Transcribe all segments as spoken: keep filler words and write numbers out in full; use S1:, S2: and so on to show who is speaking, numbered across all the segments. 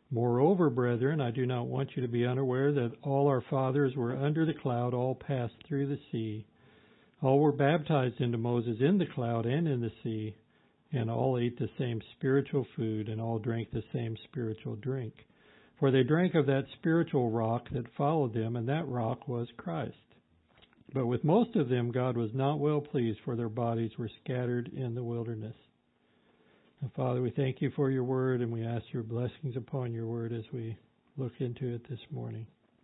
S1: Moreover, brethren, I do not want you to be unaware that all our fathers were under the cloud, all passed through the sea. All were baptized into Moses in the cloud and in the sea, and all ate the same spiritual food, and all drank the same spiritual drink. For they drank of that spiritual rock that followed them, and that rock was Christ. But with most of them God was not well pleased, for their bodies were scattered in the wilderness. And Father, we thank you for your word, and we ask your blessings upon your word as we look into it this morning.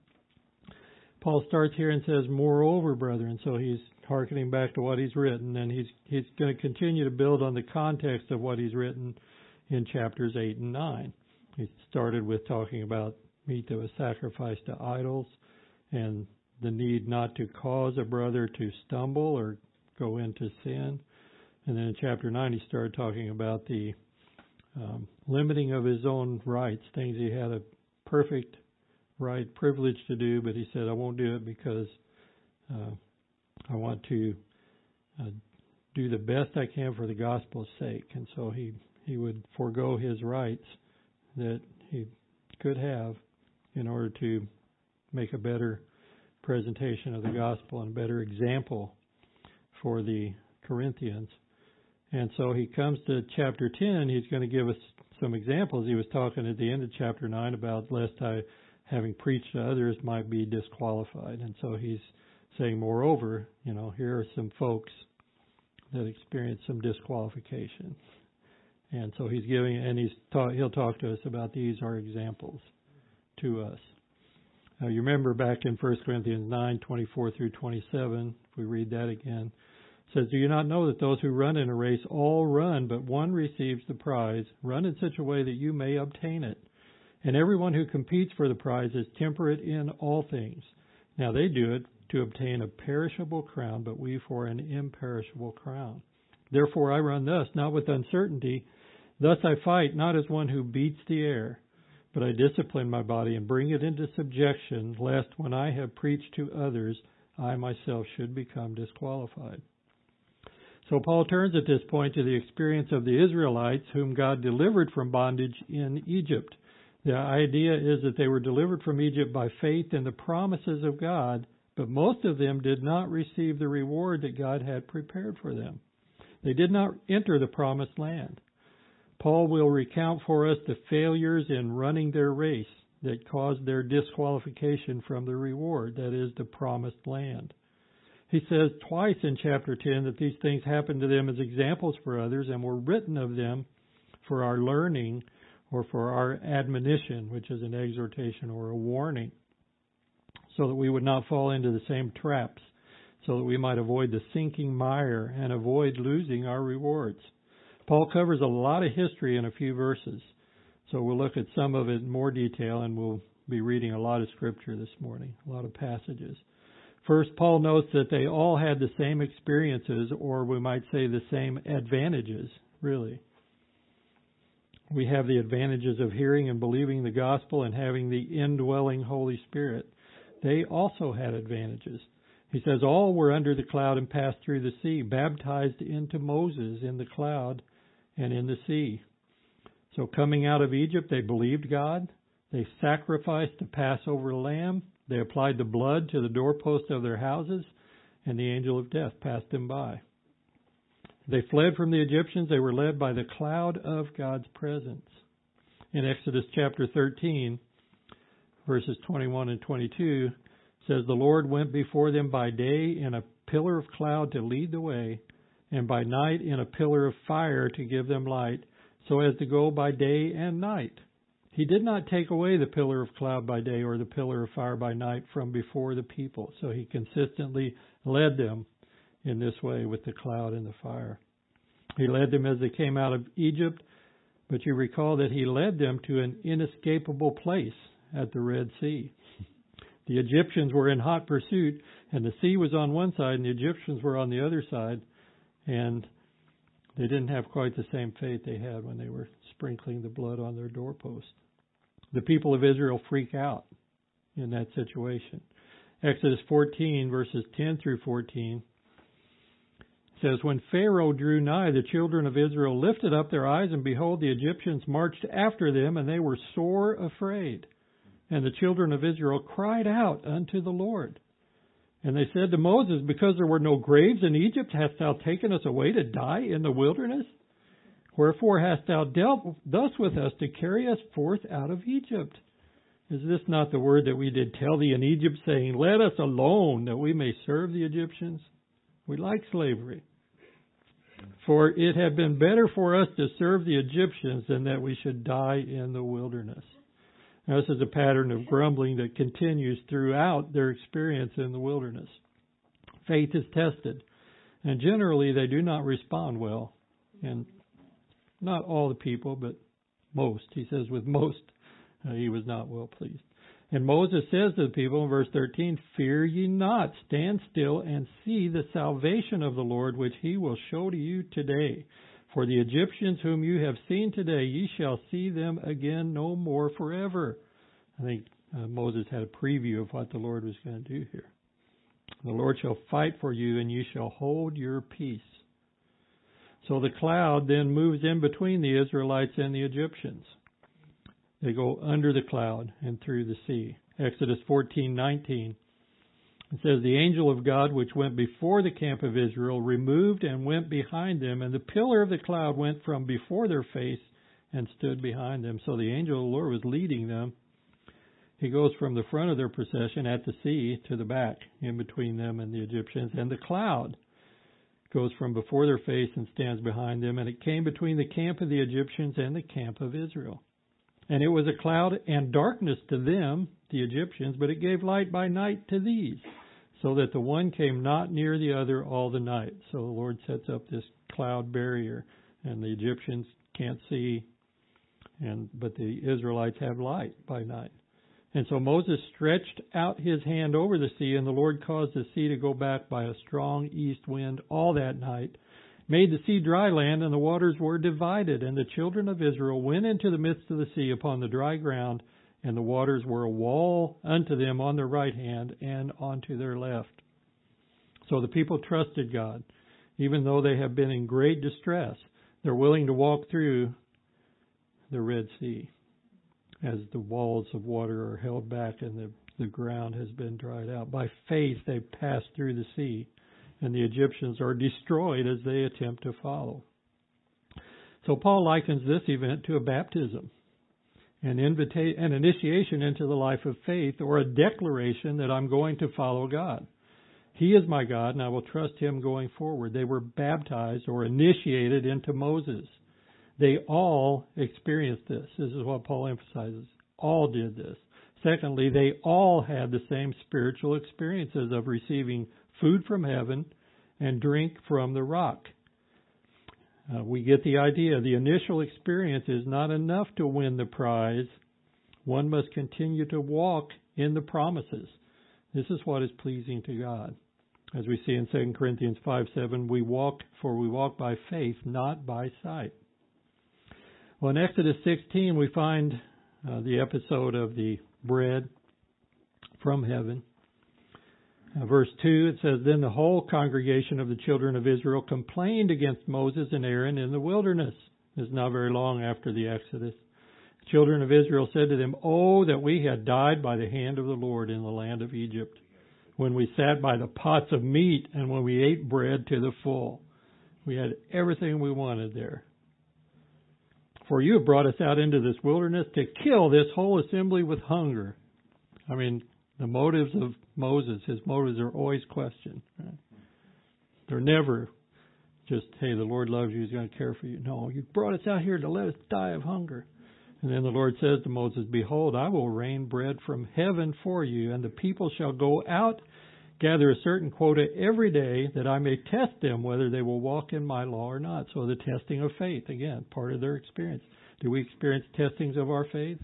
S1: Paul starts here and says, moreover, brethren. So he's hearkening back to what he's written, and he's he's going to continue to build on the context of what he's written in chapters eight and nine. He started with talking about meat that was sacrificed to idols and the need not to cause a brother to stumble or go into sin. And then in chapter nine, he started talking about the um, limiting of his own rights, things he had a perfect right, privilege to do, but he said, I won't do it because uh, I want to uh, do the best I can for the gospel's sake. And so he, he would forego his rights that he could have in order to make a better presentation of the gospel and a better example for the Corinthians. And so he comes to chapter ten. He's going to give us some examples. He was talking at the end of chapter nine about lest I, having preached to others, might be disqualified. And so he's saying, moreover, you know, here are some folks that experienced some disqualification. And so he's giving, and he's ta- he'll talk to us about these are examples to us. Now, you remember back in First Corinthians nine, twenty-four through twenty-seven, if we read that again, it says, do you not know that those who run in a race all run, but one receives the prize? Run in such a way that you may obtain it. And everyone who competes for the prize is temperate in all things. Now they do it to obtain a perishable crown, but we for an imperishable crown. Therefore I run thus, not with uncertainty. Thus I fight, not as one who beats the air, but I discipline my body and bring it into subjection, lest when I have preached to others, I myself should become disqualified. So Paul turns at this point to the experience of the Israelites whom God delivered from bondage in Egypt. The idea is that they were delivered from Egypt by faith in the promises of God, but most of them did not receive the reward that God had prepared for them. They did not enter the promised land. Paul will recount for us the failures in running their race that caused their disqualification from the reward, that is, the promised land. He says twice in chapter ten that these things happened to them as examples for others and were written of them for our learning or for our admonition, which is an exhortation or a warning, so that we would not fall into the same traps, so that we might avoid the sinking mire and avoid losing our rewards. Paul covers a lot of history in a few verses, so we'll look at some of it in more detail, and we'll be reading a lot of scripture this morning, a lot of passages. First, Paul notes that they all had the same experiences, or we might say the same advantages, really. We have the advantages of hearing and believing the gospel and having the indwelling Holy Spirit. They also had advantages. He says all were under the cloud and passed through the sea, baptized into Moses in the cloud and in the sea. So coming out of Egypt, they believed God. They sacrificed the Passover lamb. They applied the blood to the doorpost of their houses, and the angel of death passed them by. They fled from the Egyptians. They were led by the cloud of God's presence. In Exodus chapter thirteen, verses twenty-one and twenty-two, says, the Lord went before them by day in a pillar of cloud to lead the way, and by night in a pillar of fire to give them light, so as to go by day and night. He did not take away the pillar of cloud by day or the pillar of fire by night from before the people. So he consistently led them in this way with the cloud and the fire. He led them as they came out of Egypt, but you recall that he led them to an inescapable place at the Red Sea. The Egyptians were in hot pursuit, and the sea was on one side, and the Egyptians were on the other side, and they didn't have quite the same fate they had when they were sprinkling the blood on their doorpost. The people of Israel freak out in that situation. Exodus fourteen, verses ten through fourteen, It says, when Pharaoh drew nigh, the children of Israel lifted up their eyes, and behold, the Egyptians marched after them, and they were sore afraid. And the children of Israel cried out unto the Lord. And they said to Moses, because there were no graves in Egypt, hast thou taken us away to die in the wilderness? Wherefore hast thou dealt thus with us to carry us forth out of Egypt? Is this not the word that we did tell thee in Egypt, saying, let us alone, that we may serve the Egyptians? We like slavery. For it had been better for us to serve the Egyptians than that we should die in the wilderness. Now, this is a pattern of grumbling that continues throughout their experience in the wilderness. Faith is tested, and generally they do not respond well. And not all the people, but most. He says with most, uh, he was not well pleased. And Moses says to the people in verse thirteen, fear ye not, stand still and see the salvation of the Lord, which he will show to you today. For the Egyptians whom you have seen today, ye shall see them again no more forever. I think uh, Moses had a preview of what the Lord was going to do here. The Lord shall fight for you, and ye shall hold your peace. So the cloud then moves in between the Israelites and the Egyptians. They go under the cloud and through the sea. Exodus fourteen nineteen. It says, the angel of God which went before the camp of Israel removed and went behind them, and the pillar of the cloud went from before their face and stood behind them. So the angel of the Lord was leading them. He goes from the front of their procession at the sea to the back, in between them and the Egyptians. And the cloud goes from before their face and stands behind them, and it came between the camp of the Egyptians and the camp of Israel. And it was a cloud and darkness to them, the Egyptians, but it gave light by night to these, so that the one came not near the other all the night. So the Lord sets up this cloud barrier, and the Egyptians can't see, and but the Israelites have light by night. And so Moses stretched out his hand over the sea, and the Lord caused the sea to go back by a strong east wind all that night, made the sea dry land, and the waters were divided. And the children of Israel went into the midst of the sea upon the dry ground, and the waters were a wall unto them on their right hand and onto their left. So the people trusted God, even though they have been in great distress. They're willing to walk through the Red Sea as the walls of water are held back and the, the ground has been dried out. By faith, they passed through the sea, and the Egyptians are destroyed as they attempt to follow. So Paul likens this event to a baptism, an, invita- an initiation into the life of faith, or a declaration that I'm going to follow God. He is my God, and I will trust Him going forward. They were baptized or initiated into Moses. They all experienced this. This is what Paul emphasizes. All did this. Secondly, they all had the same spiritual experiences of receiving food from heaven and drink from the rock. Uh, we get the idea. The initial experience is not enough to win the prize. One must continue to walk in the promises. This is what is pleasing to God. As we see in Second Corinthians five seven, we walk, for we walk by faith, not by sight. Well, in Exodus sixteen, we find uh, the episode of the bread from heaven. Uh, verse two, it says, then the whole congregation of the children of Israel complained against Moses and Aaron in the wilderness. This is not very long after the Exodus. The children of Israel said to them, oh, that we had died by the hand of the Lord in the land of Egypt, when we sat by the pots of meat and when we ate bread to the full. We had everything we wanted there. For you have brought us out into this wilderness to kill this whole assembly with hunger. I mean, the motives of Moses, his motives are always questioned. Right? They're never just, hey, the Lord loves you, He's going to care for you. No, you brought us out here to let us die of hunger. And then the Lord says to Moses, behold, I will rain bread from heaven for you, and the people shall go out, gather a certain quota every day, that I may test them whether they will walk in my law or not. So the testing of faith, again, part of their experience. Do we experience testings of our faith?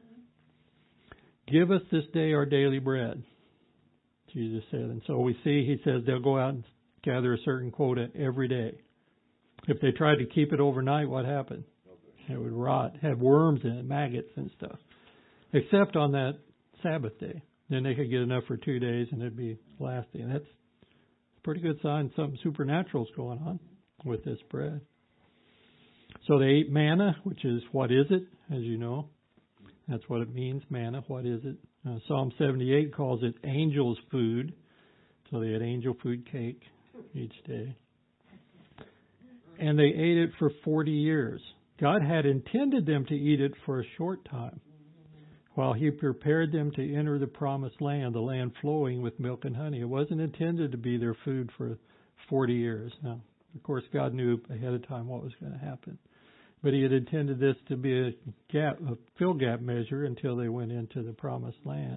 S1: Give us this day our daily bread, Jesus said. And so we see, He says they'll go out and gather a certain quota every day. If they tried to keep it overnight, what happened? It would rot, have worms in it, maggots and stuff. Except on that Sabbath day. Then they could get enough for two days and it'd be lasting. That's pretty good sign something supernatural's going on with this bread. So they ate manna, which is what is it, as you know. That's what it means, manna. What is it? Uh, Psalm seventy-eight calls it angel's food. So they had angel food cake each day. And they ate it for forty years. God had intended them to eat it for a short time, while He prepared them to enter the promised land, the land flowing with milk and honey. It wasn't intended to be their food for forty years. Now, of course, God knew ahead of time what was going to happen. But He had intended this to be a gap, a fill gap measure until they went into the promised land.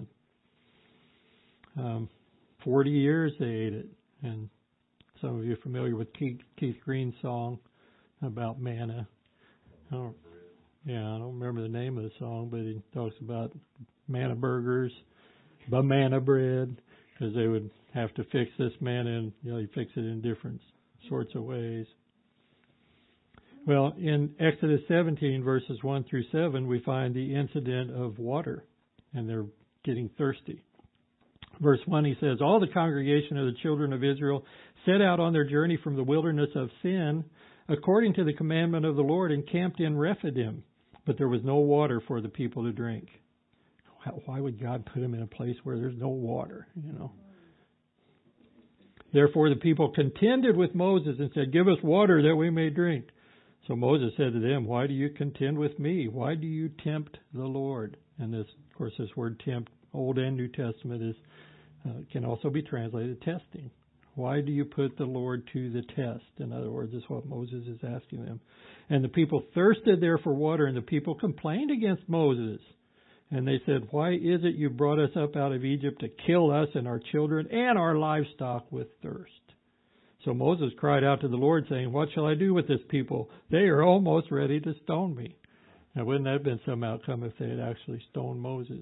S1: Um, Forty years they ate it, and some of you are familiar with Keith, Keith Green's song about manna. I don't, yeah, I don't remember the name of the song, but he talks about manna burgers, banana bread, because they would have to fix this manna, and you know, you fix it in different sorts of ways. Well, in Exodus seventeen, verses one through seven, we find the incident of water, and they're getting thirsty. Verse one, he says, all the congregation of the children of Israel set out on their journey from the wilderness of Sin, according to the commandment of the Lord, and camped in Rephidim. But there was no water for the people to drink. Why would God put them in a place where there's no water, you know? Therefore the people contended with Moses and said, give us water that we may drink. So Moses said to them, why do you contend with me? Why do you tempt the Lord? And this, of course, this word tempt, Old and New Testament, is uh, can also be translated testing. Why do you put the Lord to the test? In other words, is what Moses is asking them. And the people thirsted there for water, and the people complained against Moses. And they said, why is it you brought us up out of Egypt to kill us and our children and our livestock with thirst? So Moses cried out to the Lord, saying, what shall I do with this people? They are almost ready to stone me. Now, wouldn't that have been some outcome if they had actually stoned Moses?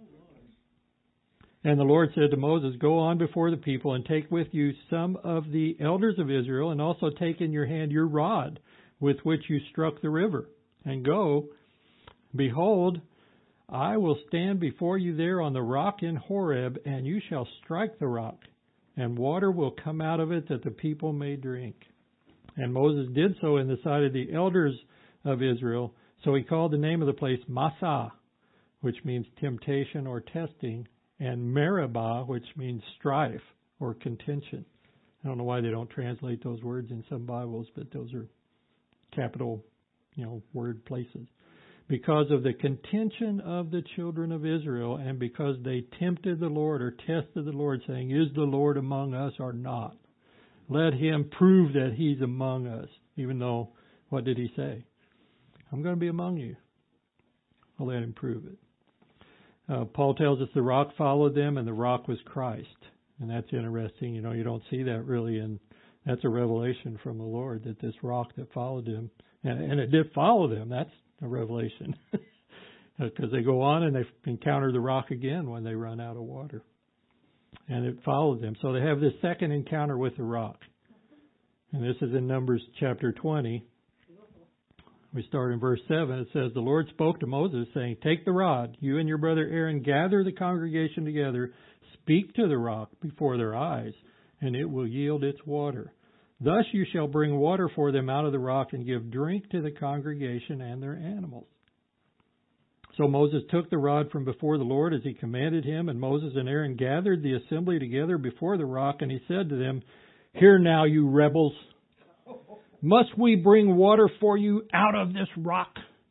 S1: And the Lord said to Moses, go on before the people and take with you some of the elders of Israel, and also take in your hand your rod with which you struck the river. And go, behold, I will stand before you there on the rock in Horeb, and you shall strike the rock, and water will come out of it that the people may drink. And Moses did so in the sight of the elders of Israel. So he called the name of the place Massah, which means temptation or testing, and Meribah, which means strife or contention. I don't know why they don't translate those words in some Bibles, but those are capital, you know, word places. Because of the contention of the children of Israel, and because they tempted the Lord or tested the Lord, saying, is the Lord among us or not? Let him prove that he's among us. Even though, what did he say? I'm going to be among you. I'll let him prove it. Uh, Paul tells us the rock followed them, and the rock was Christ. And that's interesting. You know, you don't see that really, and that's a revelation from the Lord, that this rock that followed them, and, and it did follow them. That's a revelation. Because they go on and they encounter the rock again when they run out of water. And it followed them. So they have this second encounter with the rock. And this is in Numbers chapter twenty. We start in verse seven. It says, the Lord spoke to Moses, saying, take the rod, you and your brother Aaron, gather the congregation together, speak to the rock before their eyes, and it will yield its water. Thus you shall bring water for them out of the rock, and give drink to the congregation and their animals. So Moses took the rod from before the Lord as he commanded him, and Moses and Aaron gathered the assembly together before the rock, and he said to them, hear now, you rebels. Must we bring water for you out of this rock?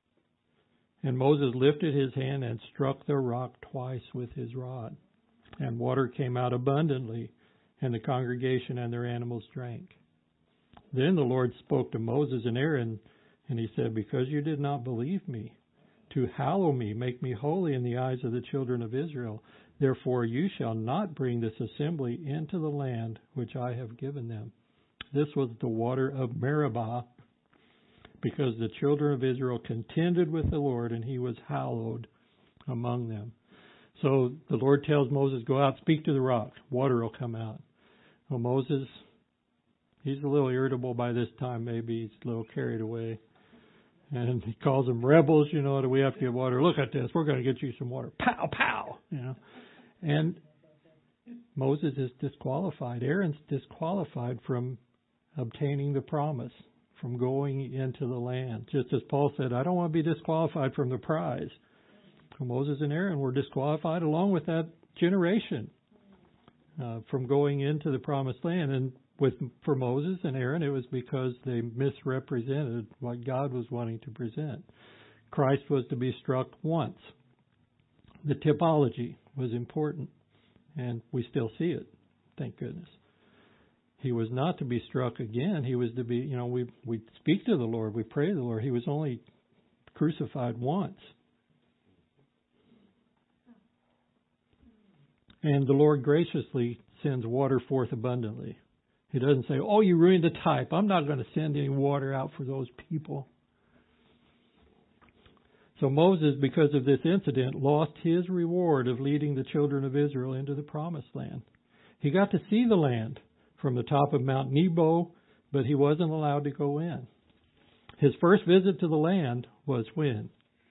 S1: And Moses lifted his hand and struck the rock twice with his rod. And water came out abundantly, and the congregation and their animals drank. Then the Lord spoke to Moses and Aaron, and he said, because you did not believe me, to hallow me, make me holy in the eyes of the children of Israel, therefore you shall not bring this assembly into the land which I have given them. This was the water of Meribah, because the children of Israel contended with the Lord, and he was hallowed among them. So the Lord tells Moses, go out, speak to the rock. Water will come out. Well, Moses, he's a little irritable by this time. Maybe he's a little carried away. And he calls them rebels. You know, do we have to get water? Look at this. We're going to get you some water. Pow, pow. You know. And Moses is disqualified. Aaron's disqualified from obtaining the promise, from going into the land. Just as Paul said, I don't want to be disqualified from the prize. So Moses and Aaron were disqualified along with that generation uh, from going into the promised land. And with for Moses and Aaron, it was because they misrepresented what God was wanting to present. Christ was to be struck once. The typology was important, and we still see it, thank goodness. He was not to be struck again. He was to be, you know, we we speak to the Lord, we pray to the Lord. He was only crucified once. And the Lord graciously sends water forth abundantly. He doesn't say, oh, you ruined the type. I'm not going to send any water out for those people. So Moses, because of this incident, lost his reward of leading the children of Israel into the promised land. He got to see the land from the top of Mount Nebo, but he wasn't allowed to go in. His first visit to the land was when?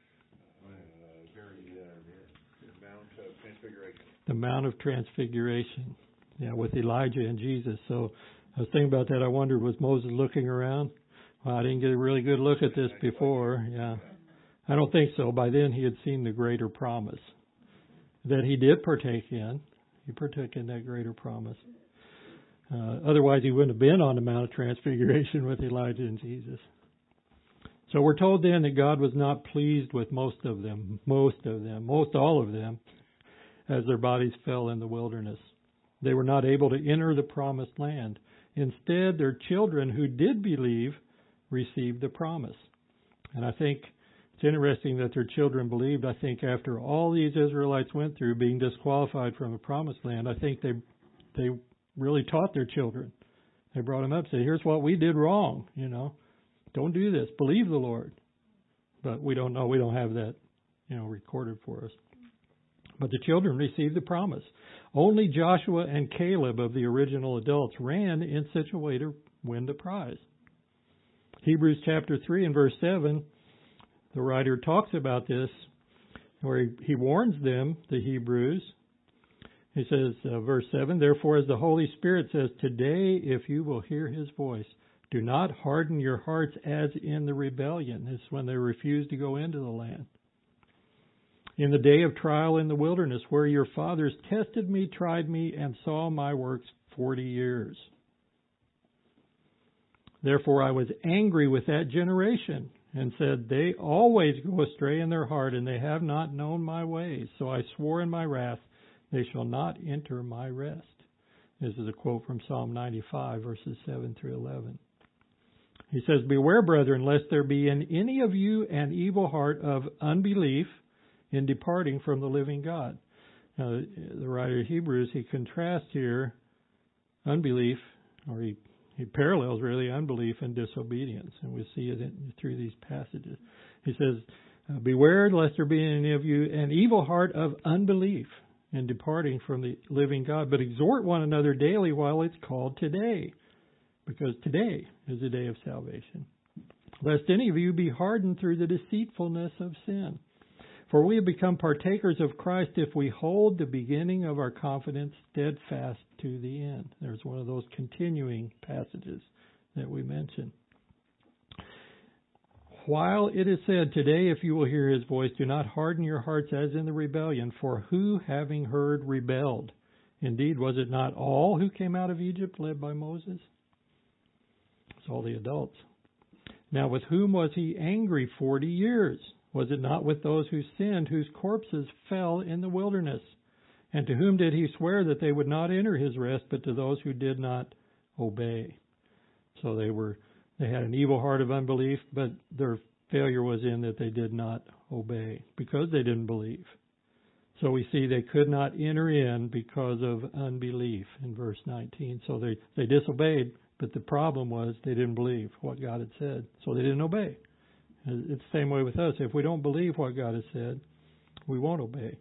S1: The Mount of Transfiguration. Yeah, with Elijah and Jesus. So I was thinking about that. I wondered, was Moses looking around? Well, I didn't get a really good look at this before. Yeah. I don't think so. By then he had seen the greater promise that he did partake in. He partook in that greater promise. Uh, otherwise he wouldn't have been on the Mount of Transfiguration with Elijah and Jesus. So we're told then that God was not pleased with most of them, most of them, most all of them, as their bodies fell in the wilderness. They were not able to enter the promised land. Instead, their children who did believe received the promise. And I think it's interesting that their children believed. I think after all these Israelites went through being disqualified from the promised land, I think they they really taught their children. They brought them up and said, here's what we did wrong, you know. Don't do this. Believe the Lord. But we don't know. We don't have that, you know, recorded for us. But the children received the promise. Only Joshua and Caleb of the original adults ran in such a way to win the prize. Hebrews chapter three and verse seven, the writer talks about this, where he, he warns them, the Hebrews. He says, uh, verse seven, therefore as the Holy Spirit says, today if you will hear his voice, do not harden your hearts as in the rebellion. This is when they refused to go into the land. In the day of trial in the wilderness, where your fathers tested me, tried me, and saw my works forty years. Therefore I was angry with that generation, and said, they always go astray in their heart, and they have not known my ways. So I swore in my wrath, they shall not enter my rest. This is a quote from Psalm ninety-five, verses seven through eleven. He says, beware, brethren, lest there be in any of you an evil heart of unbelief in departing from the living God. Now, the writer of Hebrews, he contrasts here unbelief, or he, he parallels really unbelief and disobedience, and we see it in, through these passages. He says, beware lest there be in any of you an evil heart of unbelief in departing from the living God, but exhort one another daily while it's called today, because today is the day of salvation. Lest any of you be hardened through the deceitfulness of sin. For we have become partakers of Christ if we hold the beginning of our confidence steadfast to the end. There's one of those continuing passages that we mentioned. While it is said, today if you will hear his voice, do not harden your hearts as in the rebellion, for who, having heard, rebelled? Indeed, was it not all who came out of Egypt led by Moses? It's all the adults. Now with whom was he angry forty years? Was it not with those who sinned, whose corpses fell in the wilderness? And to whom did he swear that they would not enter his rest, but to those who did not obey? So they were, they had an evil heart of unbelief, but their failure was in that they did not obey, because they didn't believe. So we see they could not enter in because of unbelief in verse nineteen. So they, they disobeyed, but the problem was they didn't believe what God had said. So they didn't obey. It's the same way with us. If we don't believe what God has said, we won't obey.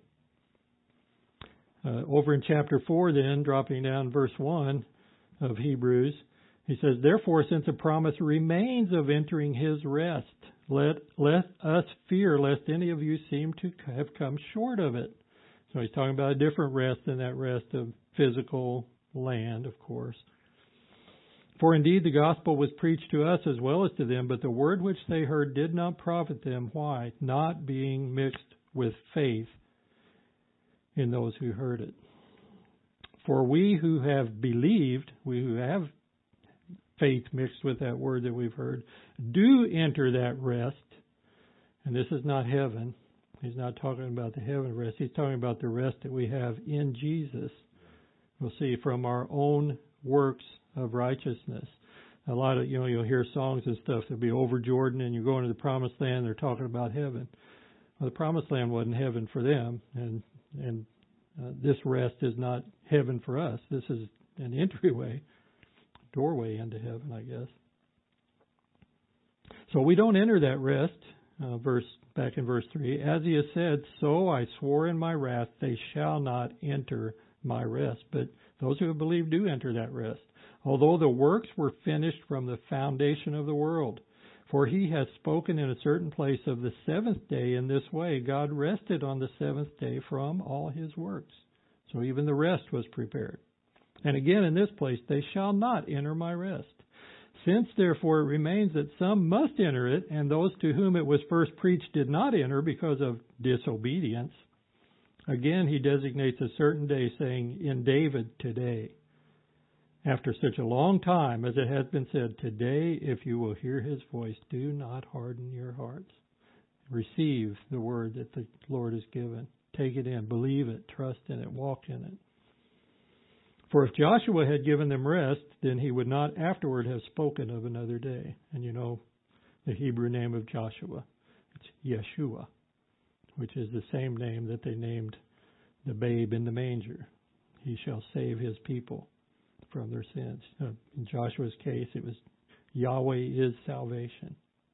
S1: Uh, over in chapter four then, dropping down verse one of Hebrews, he says, therefore, since a promise remains of entering his rest, let, let us fear lest any of you seem to have come short of it. So he's talking about a different rest than that rest of physical land, of course. For indeed the gospel was preached to us as well as to them, but the word which they heard did not profit them. Why? Not being mixed with faith in those who heard it. For we who have believed, we who have faith mixed with that word that we've heard, do enter that rest. And this is not heaven. He's not talking about the heaven rest. He's talking about the rest that we have in Jesus. We'll see from our own works of righteousness. A lot of, you know, you'll hear songs and stuff that'll be over Jordan and you're going to the promised land. They're talking about heaven. Well, the promised land wasn't heaven for them. And, and uh, this rest is not heaven for us. This is an entryway, doorway into heaven, I guess. So we don't enter that rest. Uh, verse back in verse three, as he has said, so I swore in my wrath, they shall not enter my rest. But those who have believed do enter that rest, although the works were finished from the foundation of the world. For he has spoken in a certain place of the seventh day in this way, God rested on the seventh day from all his works. So even the rest was prepared. And again in this place, they shall not enter my rest. Since, therefore, it remains that some must enter it, and those to whom it was first preached did not enter because of disobedience, again he designates a certain day, saying, in David, today. After such a long time, as it has been said, today, if you will hear his voice, do not harden your hearts. Receive the word that the Lord has given. Take it in, believe it, trust in it, walk in it. For if Joshua had given them rest, then he would not afterward have spoken of another day. And you know the Hebrew name of Joshua. It's Yeshua, which is the same name that they named the babe in the manger. He shall save his people from their sins. Uh, in Joshua's case, it was Yahweh is salvation.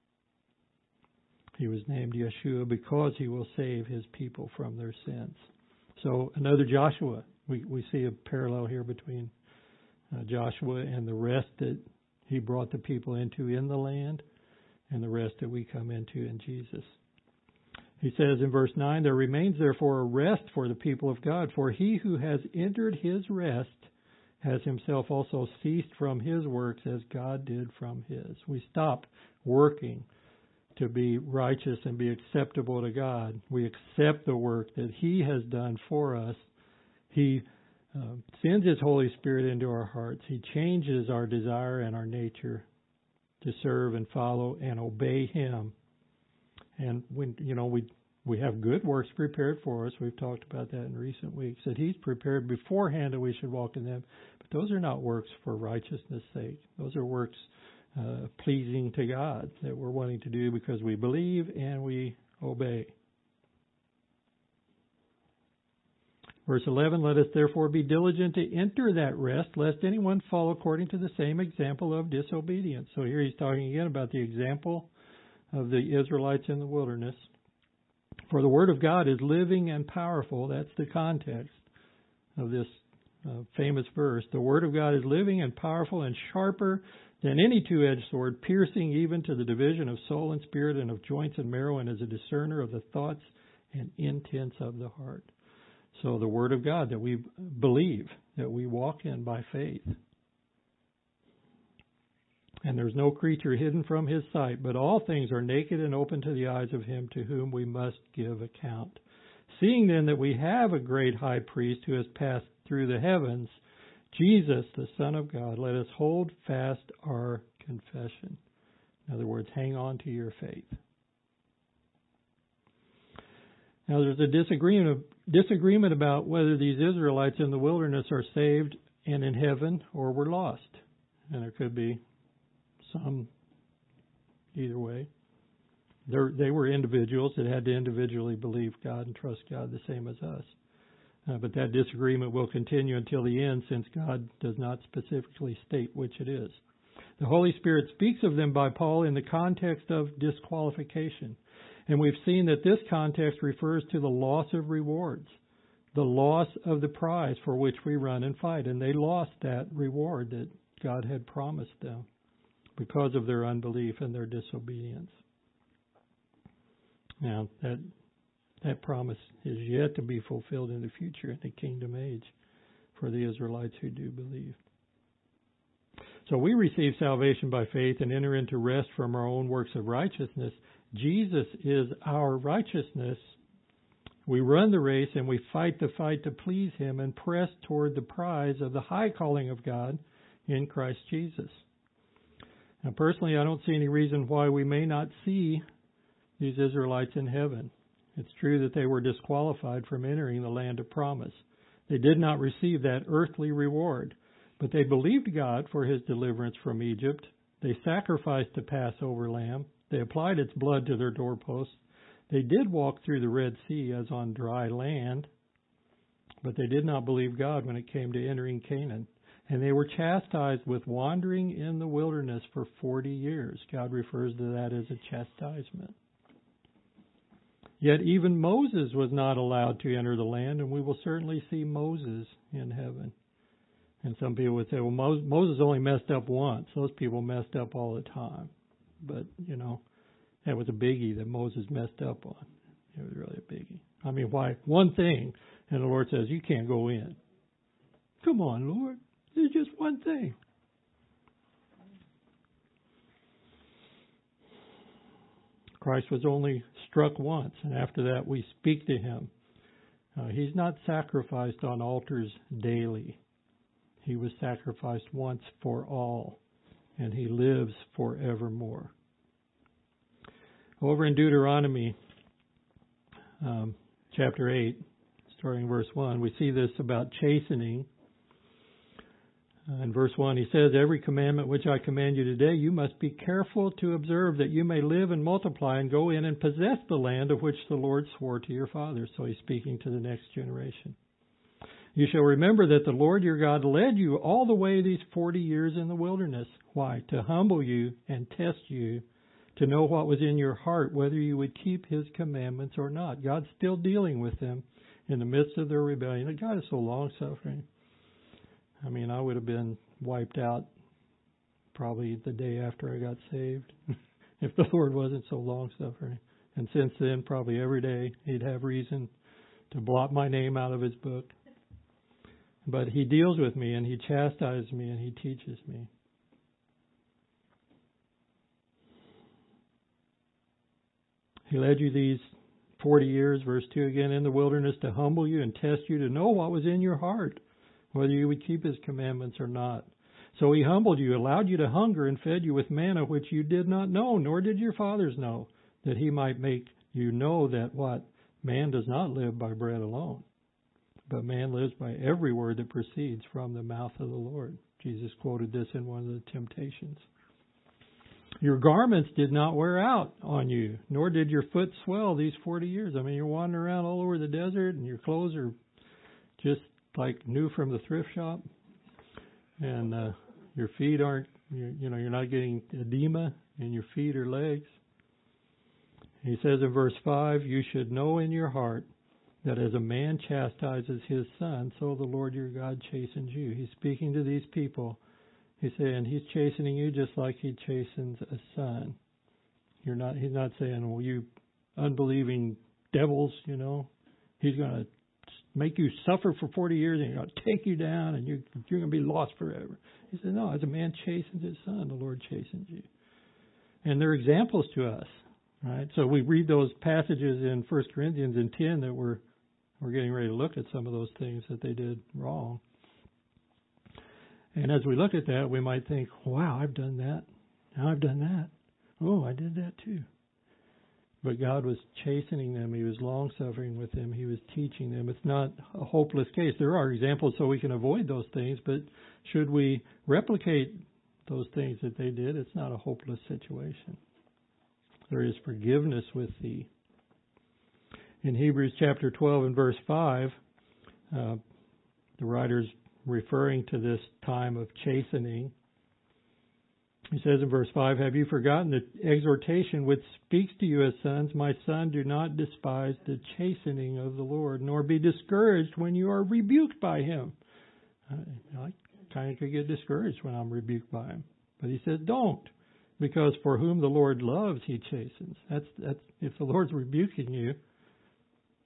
S1: He was named Yeshua because he will save his people from their sins. So another Joshua. We we see a parallel here between uh, Joshua and the rest that he brought the people into in the land and the rest that we come into in Jesus. He says in verse nine, there remains therefore a rest for the people of God, for he who has entered his rest has himself also ceased from his works as God did from his. We stop working to be righteous and be acceptable to God. We accept the work that he has done for us. He uh, sends his Holy Spirit into our hearts. He changes our desire and our nature to serve and follow and obey him. And when you know we we have good works prepared for us. We've talked about that in recent weeks, that he's prepared beforehand that we should walk in them. But those are not works for righteousness' sake. Those are works uh, pleasing to God that we're wanting to do because we believe and we obey. Verse eleven, let us therefore be diligent to enter that rest, lest anyone fall according to the same example of disobedience. So here he's talking again about the example of the Israelites in the wilderness. For the word of God is living and powerful. That's the context of this uh, famous verse. The word of God is living and powerful and sharper than any two-edged sword, piercing even to the division of soul and spirit and of joints and marrow, and is a discerner of the thoughts and intents of the heart. So the word of God that we believe, that we walk in by faith. And there's no creature hidden from his sight, but all things are naked and open to the eyes of him to whom we must give account. Seeing then that we have a great high priest who has passed through the heavens, Jesus, the Son of God, let us hold fast our confession. In other words, hang on to your faith. Now, there's a disagreement, disagreement about whether these Israelites in the wilderness are saved and in heaven or were lost. And there could be some either way. They're, they were individuals that had to individually believe God and trust God the same as us. Uh, but that disagreement will continue until the end, since God does not specifically state which it is. The Holy Spirit speaks of them by Paul in the context of disqualification. And we've seen that this context refers to the loss of rewards, the loss of the prize for which we run and fight. And they lost that reward that God had promised them because of their unbelief and their disobedience. Now, that that promise is yet to be fulfilled in the future in the kingdom age for the Israelites who do believe. So we receive salvation by faith and enter into rest from our own works of righteousness. Jesus is our righteousness. We run the race and we fight the fight to please Him and press toward the prize of the high calling of God in Christ Jesus. Now, personally, I don't see any reason why we may not see these Israelites in heaven. It's true that they were disqualified from entering the land of promise. They did not receive that earthly reward, but they believed God for His deliverance from Egypt. They sacrificed the Passover lamb. They applied its blood to their doorposts. They did walk through the Red Sea as on dry land, but they did not believe God when it came to entering Canaan. And they were chastised with wandering in the wilderness for forty years. God refers to that as a chastisement. Yet even Moses was not allowed to enter the land, and we will certainly see Moses in heaven. And some people would say, well, Moses only messed up once. Those people messed up all the time. But, you know, that was a biggie that Moses messed up on. It was really a biggie. I mean, why? One thing, and the Lord says, you can't go in. Come on, Lord. It's just one thing. Christ was only struck once, and after that we speak to Him. Uh, he's not sacrificed on altars daily. He was sacrificed once for all, and He lives forevermore. Over in Deuteronomy um, chapter eight, starting verse one, we see this about chastening. Uh, in verse one, he says, every commandment which I command you today, you must be careful to observe that you may live and multiply and go in and possess the land of which the Lord swore to your fathers. So he's speaking to the next generation. You shall remember that the Lord your God led you all the way these forty years in the wilderness. Why? To humble you and test you, to know what was in your heart, whether you would keep His commandments or not. God's still dealing with them in the midst of their rebellion. God is so long-suffering. I mean, I would have been wiped out probably the day after I got saved if the Lord wasn't so long-suffering. And since then, probably every day, He'd have reason to blot my name out of His book. But He deals with me, and He chastises me, and He teaches me. He led you these forty years, verse two again, in the wilderness to humble you and test you, to know what was in your heart, whether you would keep His commandments or not. So He humbled you, allowed you to hunger, and fed you with manna which you did not know, nor did your fathers know, that He might make you know that what? Man does not live by bread alone, but man lives by every word that proceeds from the mouth of the Lord. Jesus quoted this in one of the temptations. Your garments did not wear out on you, nor did your foot swell these forty years. I mean, you're wandering around all over the desert, and your clothes are just like new from the thrift shop, and uh, your feet aren't, you, you know, you're not getting edema in your feet or legs. He says in verse five, you should know in your heart that as a man chastises his son, so the Lord your God chastens you. He's speaking to these people. He's saying He's chastening you just like He chastens a son. You're not. He's not saying, well, you unbelieving devils, you know. He's going to make you suffer for forty years, and He's going to take you down, and you're, you're going to be lost forever. He said, no, as a man chastens his son, the Lord chastens you. And they're examples to us, right? So we read those passages in First Corinthians in ten that we're, we're getting ready to look at some of those things that they did wrong. And as we look at that, we might think, wow, I've done that. Now I've done that. Oh, I did that too. But God was chastening them. He was long-suffering with them. He was teaching them. It's not a hopeless case. There are examples so we can avoid those things, but should we replicate those things that they did, it's not a hopeless situation. There is forgiveness with thee. In Hebrews chapter twelve and verse five, uh, the writer's referring to this time of chastening. He says in verse five, have you forgotten the exhortation which speaks to you as sons? My son, do not despise the chastening of the Lord, nor be discouraged when you are rebuked by Him. I, I kind of could get discouraged when I'm rebuked by Him. But he says, don't, because for whom the Lord loves, He chastens. That's, that's, if the Lord's rebuking you,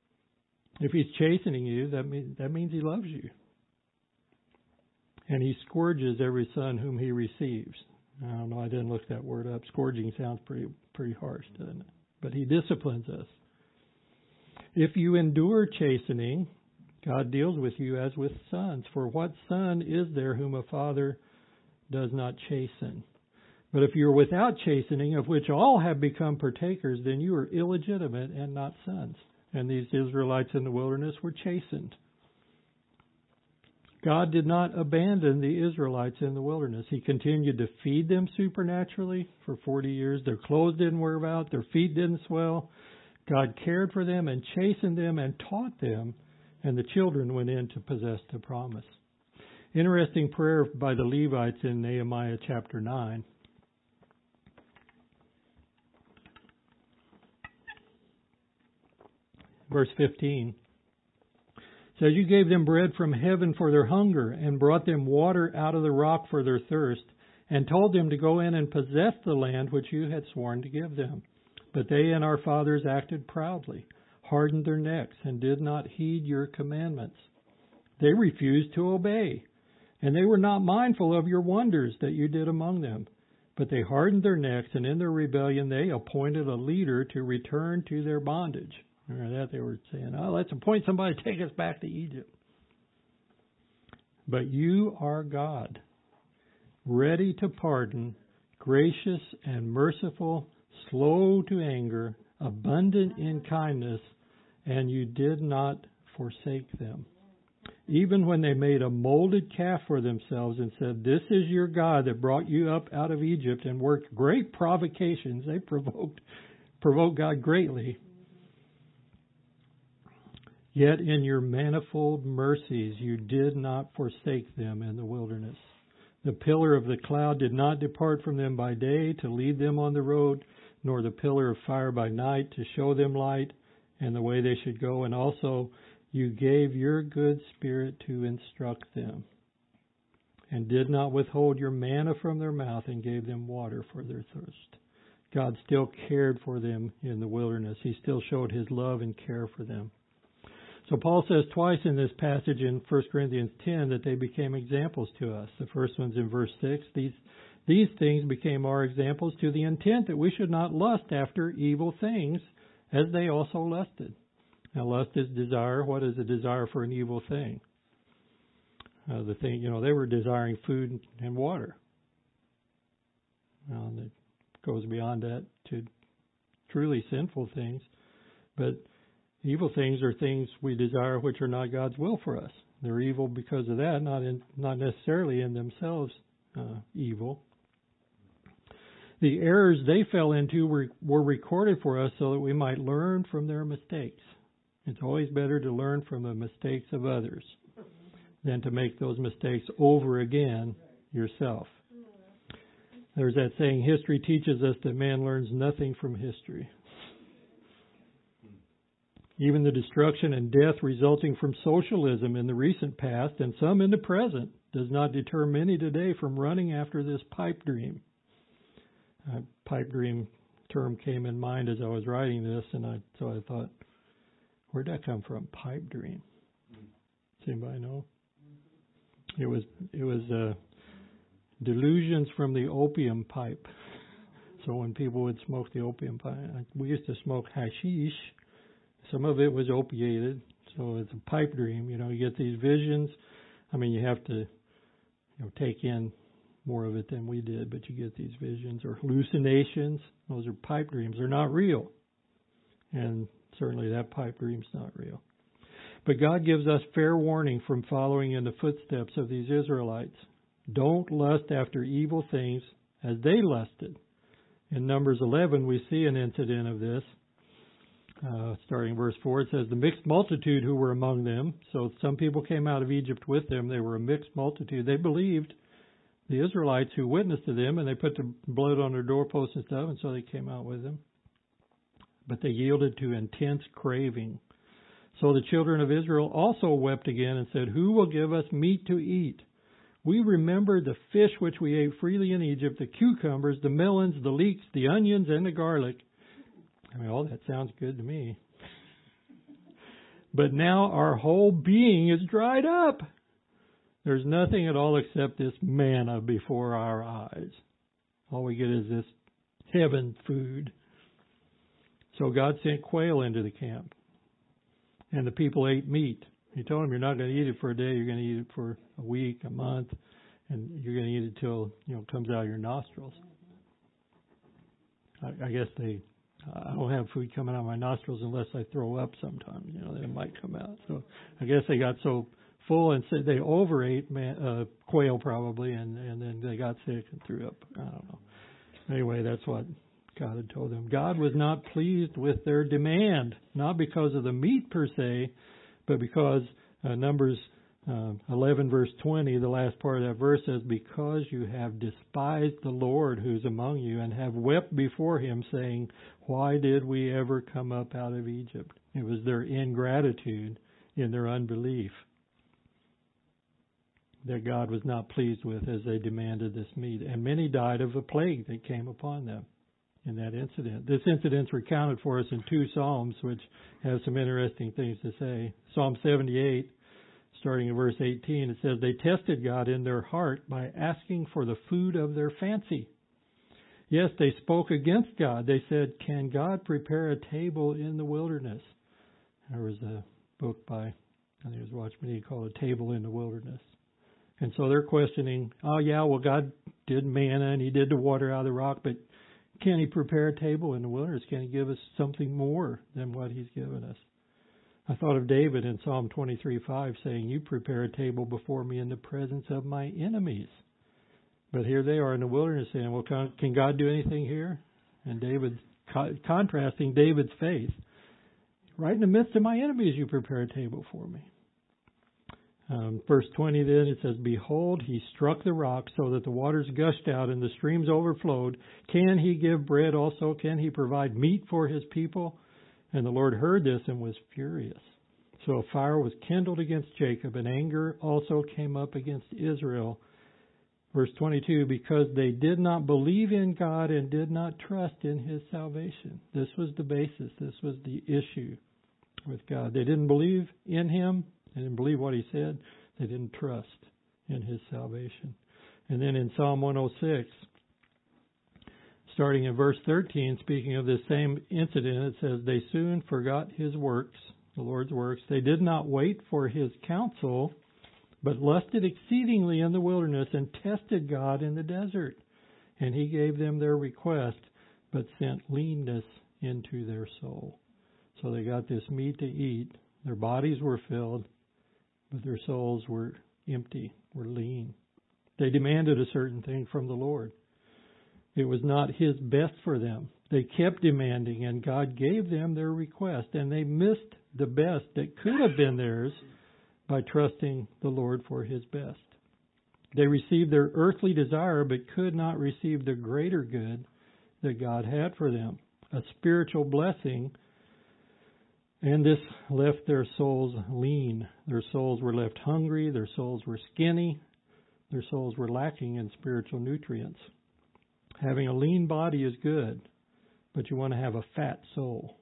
S1: If He's chastening you, that means, that means He loves you. And He scourges every son whom He receives. I don't know, I didn't look that word up. Scourging sounds pretty pretty harsh, doesn't it? But He disciplines us. If you endure chastening, God deals with you as with sons. For what son is there whom a father does not chasten? But if you're without chastening, of which all have become partakers, then you are illegitimate and not sons. And these Israelites in the wilderness were chastened. God did not abandon the Israelites in the wilderness. He continued to feed them supernaturally for forty years. Their clothes didn't wear out. Their feet didn't swell. God cared for them and chastened them and taught them, and the children went in to possess the promise. Interesting prayer by the Levites in Nehemiah chapter nine. Verse fifteen. Says, you gave them bread from heaven for their hunger, and brought them water out of the rock for their thirst, and told them to go in and possess the land which you had sworn to give them. But they and our fathers acted proudly, hardened their necks, and did not heed your commandments. They refused to obey, and they were not mindful of your wonders that you did among them. But they hardened their necks, and in their rebellion they appointed a leader to return to their bondage. Remember that? They were saying, oh, let's appoint somebody to take us back to Egypt. But you are God, ready to pardon, gracious and merciful, slow to anger, abundant in kindness, and you did not forsake them. Even when they made a molded calf for themselves and said, this is your God that brought you up out of Egypt, and worked great provocations, they provoked, provoked God greatly. Yet in your manifold mercies you did not forsake them in the wilderness. The pillar of the cloud did not depart from them by day to lead them on the road, nor the pillar of fire by night to show them light and the way they should go. And also you gave your good Spirit to instruct them, and did not withhold your manna from their mouth, and gave them water for their thirst. God still cared for them in the wilderness. He still showed His love and care for them. So Paul says twice in this passage in First Corinthians ten that they became examples to us. The first one's in verse six. These, these things became our examples to the intent that we should not lust after evil things, as they also lusted. Now, lust is desire. What is a desire for an evil thing? Uh, the thing, you know, they were desiring food and water. Well, it goes beyond that to truly sinful things. But evil things are things we desire which are not God's will for us. They're evil because of that, not in, not necessarily in themselves uh, evil. The errors they fell into were, were recorded for us so that we might learn from their mistakes. It's always better to learn from the mistakes of others than to make those mistakes over again yourself. There's that saying, history teaches us that man learns nothing from history. Even the destruction and death resulting from socialism in the recent past, and some in the present, does not deter many today from running after this pipe dream. Uh, pipe dream term came in mind as I was writing this, and I so I thought, where'd that come from? Pipe dream. Does anybody know? It was it was uh, delusions from the opium pipe. So when people would smoke the opium pipe, we used to smoke hashish. Some of it was opiated, so it's a pipe dream. You know, you get these visions. I mean, you have to, you know, take in more of it than we did, but you get these visions or hallucinations. Those are pipe dreams. They're not real, and certainly that pipe dream's not real. But God gives us fair warning from following in the footsteps of these Israelites. Don't lust after evil things as they lusted. In Numbers eleven, we see an incident of this. Uh, starting verse four, it says, the mixed multitude who were among them. So some people came out of Egypt with them. They were a mixed multitude. They believed the Israelites who witnessed to them, and they put the blood on their doorposts and stuff, and so they came out with them. But they yielded to intense craving. So the children of Israel also wept again and said, who will give us meat to eat? We remember the fish which we ate freely in Egypt, the cucumbers, the melons, the leeks, the onions, and the garlic. I mean, all that sounds good to me. but now our whole being is dried up. There's nothing at all except this manna before our eyes. All we get is this heaven food. So God sent quail into the camp, and the people ate meat. He told them, you're not going to eat it for a day, you're going to eat it for a week, a month, and you're going to eat it till, you know, it comes out of your nostrils. I, I guess they, I don't have food coming out of my nostrils unless I throw up sometimes, you know, then it might come out. So I guess they got so full and said they overate man, uh, quail probably, and, and then they got sick and threw up. I don't know. Anyway, that's what God had told them. God was not pleased with their demand, not because of the meat per se, but because uh, Numbers uh, eleven verse twenty, the last part of that verse says, because you have despised the Lord who's among you and have wept before him, saying, why did we ever come up out of Egypt? It was their ingratitude in their unbelief that God was not pleased with as they demanded this meat. And many died of a plague that came upon them in that incident. This incident's recounted for us in two Psalms, which have some interesting things to say. Psalm seventy-eight, starting in verse eighteen, it says, they tested God in their heart by asking for the food of their fancy. Yes, they spoke against God. They said, can God prepare a table in the wilderness? There was a book by, I think it was Watchman Nee, called A Table in the Wilderness. And so they're questioning, oh yeah, well God did manna and he did the water out of the rock, but can he prepare a table in the wilderness? Can he give us something more than what he's given us? I thought of David in Psalm twenty-three five saying, you prepare a table before me in the presence of my enemies. But here they are in the wilderness saying, well, can God do anything here? And David, contrasting David's faith, right in the midst of my enemies, you prepare a table for me. Um, verse twenty then, it says, behold, he struck the rock so that the waters gushed out and the streams overflowed. Can he give bread also? Can he provide meat for his people? And the Lord heard this and was furious. So a fire was kindled against Jacob, and anger also came up against Israel. Verse twenty-two, because they did not believe in God and did not trust in his salvation. This was the basis. This was the issue with God. They didn't believe in him. They didn't believe what he said. They didn't trust in his salvation. And then in Psalm one oh six, starting in verse thirteen, speaking of this same incident, it says, they soon forgot his works, the Lord's works. They did not wait for his counsel, but lusted exceedingly in the wilderness and tested God in the desert. And he gave them their request, but sent leanness into their soul. So they got this meat to eat. Their bodies were filled, but their souls were empty, were lean. They demanded a certain thing from the Lord. It was not his best for them. They kept demanding, and God gave them their request, and they missed the best that could have been theirs by trusting the Lord for his best. They received their earthly desire, but could not receive the greater good that God had for them, a spiritual blessing. And this left their souls lean. Their souls were left hungry. Their souls were skinny. Their souls were lacking in spiritual nutrients. Having a lean body is good, but you want to have a fat soul.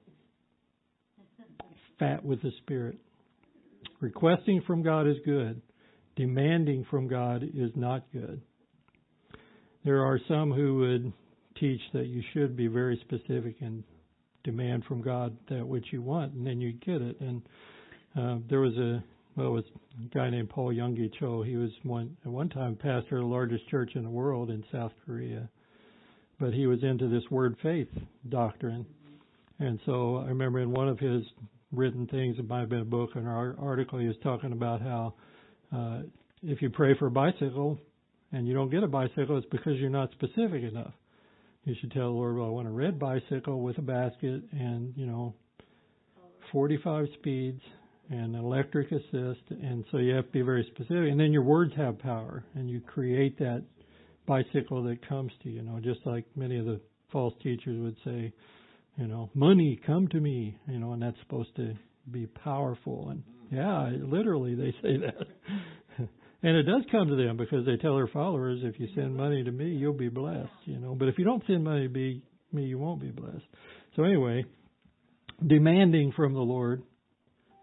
S1: Fat with the Spirit. Requesting from God is good. Demanding from God is not good. There are some who would teach that you should be very specific and demand from God that which you want, and then you get it. And uh, there was a well, it was a guy named Paul Youngie Cho. He was one at one time pastor of the largest church in the world in South Korea, but he was into this word faith doctrine. And so I remember in one of his written things, it might have been a book or an article, he was talking about how uh, if you pray for a bicycle and you don't get a bicycle, it's because you're not specific enough. You should tell the Lord, well, I want a red bicycle with a basket and, you know, forty-five speeds and an electric assist. And so you have to be very specific. And then your words have power, and you create that bicycle that comes to you, you know, just like many of the false teachers would say, you know, money, come to me, you know, and that's supposed to be powerful. And yeah, literally they say that. And it does come to them because they tell their followers, if you send money to me, you'll be blessed, you know. But if you don't send money to me, you won't be blessed. So anyway, demanding from the Lord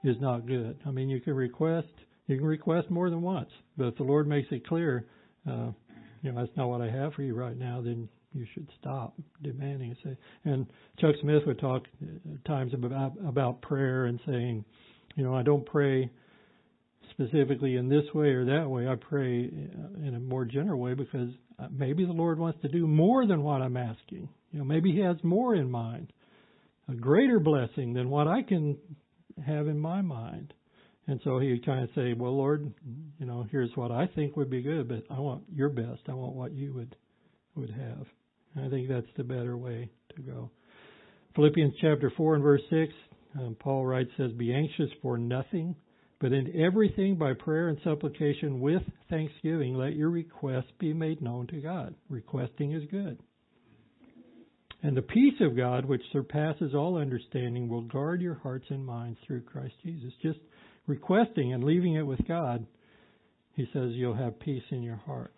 S1: is not good. I mean, you can request, you can request more than once, but if the Lord makes it clear, uh, you know, that's not what I have for you right now, then you should stop demanding it. And Chuck Smith would talk at times about, about prayer and saying, you know, I don't pray specifically in this way or that way. I pray in a more general way because maybe the Lord wants to do more than what I'm asking. You know, maybe He has more in mind, a greater blessing than what I can have in my mind. And so He would kind of say, well, Lord, you know, here's what I think would be good, but I want your best. I want what you would would have. And I think that's the better way to go. Philippians chapter four and verse six, um, Paul writes, says, be anxious for nothing, but in everything by prayer and supplication with thanksgiving, let your requests be made known to God. Requesting is good. And the peace of God, which surpasses all understanding, will guard your hearts and minds through Christ Jesus. Just requesting and leaving it with God, He says you'll have peace in your heart.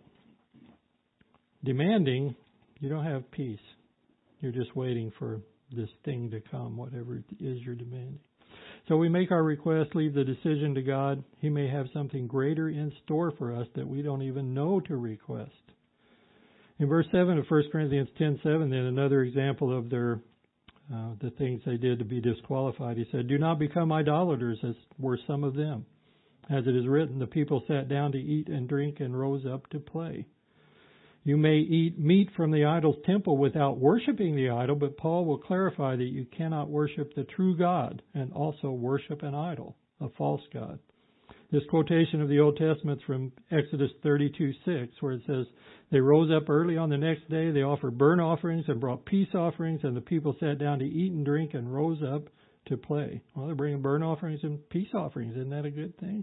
S1: Demanding, you don't have peace. You're just waiting for this thing to come, whatever it is you're demanding. So we make our request, leave the decision to God. He may have something greater in store for us that we don't even know to request. In verse seven of First Corinthians ten seven, then another example of their uh, the things they did to be disqualified. He said, do not become idolaters, as were some of them. As it is written, the people sat down to eat and drink and rose up to play. You may eat meat from the idol's temple without worshiping the idol, but Paul will clarify that you cannot worship the true God and also worship an idol, a false god. This quotation of the Old Testament is from Exodus thirty-two six, where it says, they rose up early on the next day, they offered burnt offerings and brought peace offerings, and the people sat down to eat and drink and rose up to play. Well, they're bringing burnt offerings and peace offerings. Isn't that a good thing?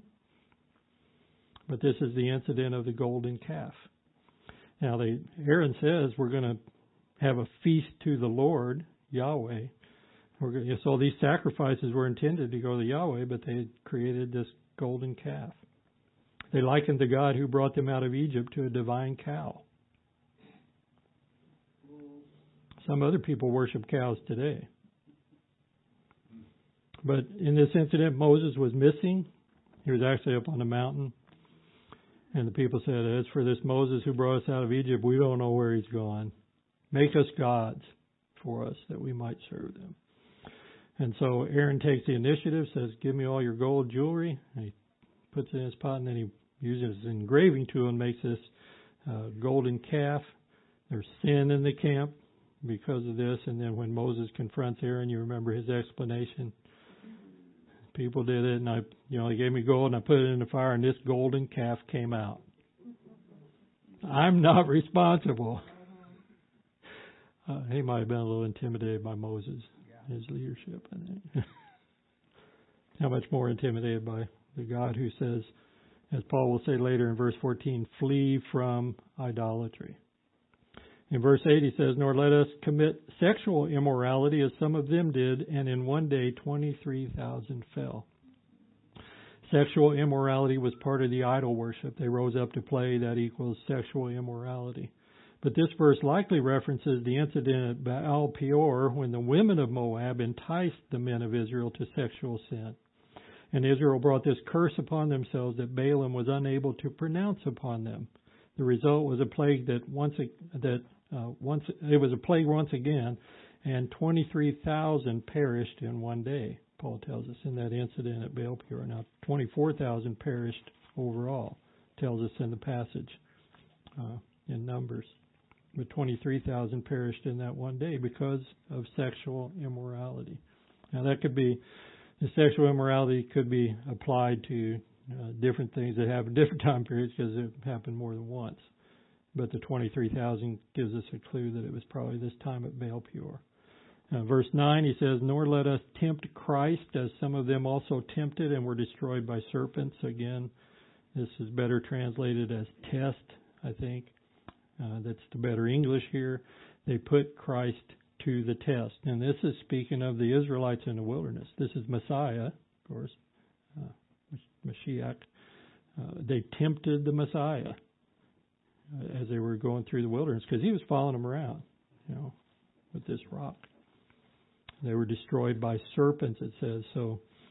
S1: But this is the incident of the golden calf. Now, they, Aaron says we're going to have a feast to the Lord, Yahweh. We're going, so these sacrifices were intended to go to Yahweh, but they had created this golden calf. They likened the God who brought them out of Egypt to a divine cow. Some other people worship cows today. But in this incident, Moses was missing. He was actually up on the mountain. And the people said, as for this Moses who brought us out of Egypt, we don't know where he's gone. Make us gods for us that we might serve them. And so Aaron takes the initiative, says, give me all your gold jewelry. And he puts it in his pot, and then he uses his engraving tool and makes this uh, golden calf. There's sin in the camp because of this. And then when Moses confronts Aaron, you remember his explanation. People did it, and I, you know, they gave me gold, and I put it in the fire, and this golden calf came out. I'm not responsible. Uh, he might have been a little intimidated by Moses, his leadership, I think. How much more intimidated by the God who says, as Paul will say later in verse fourteen, flee from idolatry. In verse eight he says, nor let us commit sexual immorality as some of them did, and in one day twenty-three thousand fell. Sexual immorality was part of the idol worship. They rose up to play. That equals sexual immorality. But this verse likely references the incident at Baal Peor when the women of Moab enticed the men of Israel to sexual sin. And Israel brought this curse upon themselves that Balaam was unable to pronounce upon them. The result was a plague that once that uh, once it was a plague once again, and twenty-three thousand perished in one day. Paul tells us in that incident at Baal Peor. Now twenty-four thousand perished overall. Tells us in the passage uh, in Numbers, but twenty-three thousand perished in that one day because of sexual immorality. Now that could be the sexual immorality could be applied to Uh, different things that happen different time periods because it happened more than once. But the twenty-three thousand gives us a clue that it was probably this time at Baal Peor. Uh, verse nine, he says, nor let us tempt Christ, as some of them also tempted and were destroyed by serpents. Again, this is better translated as test, I think. Uh, that's the better English here. They put Christ to the test. And this is speaking of the Israelites in the wilderness. This is Messiah, of course. Uh, Mashiach, uh, they tempted the Messiah uh, as they were going through the wilderness because he was following them around, you know, with this rock. They were destroyed by serpents, it says. So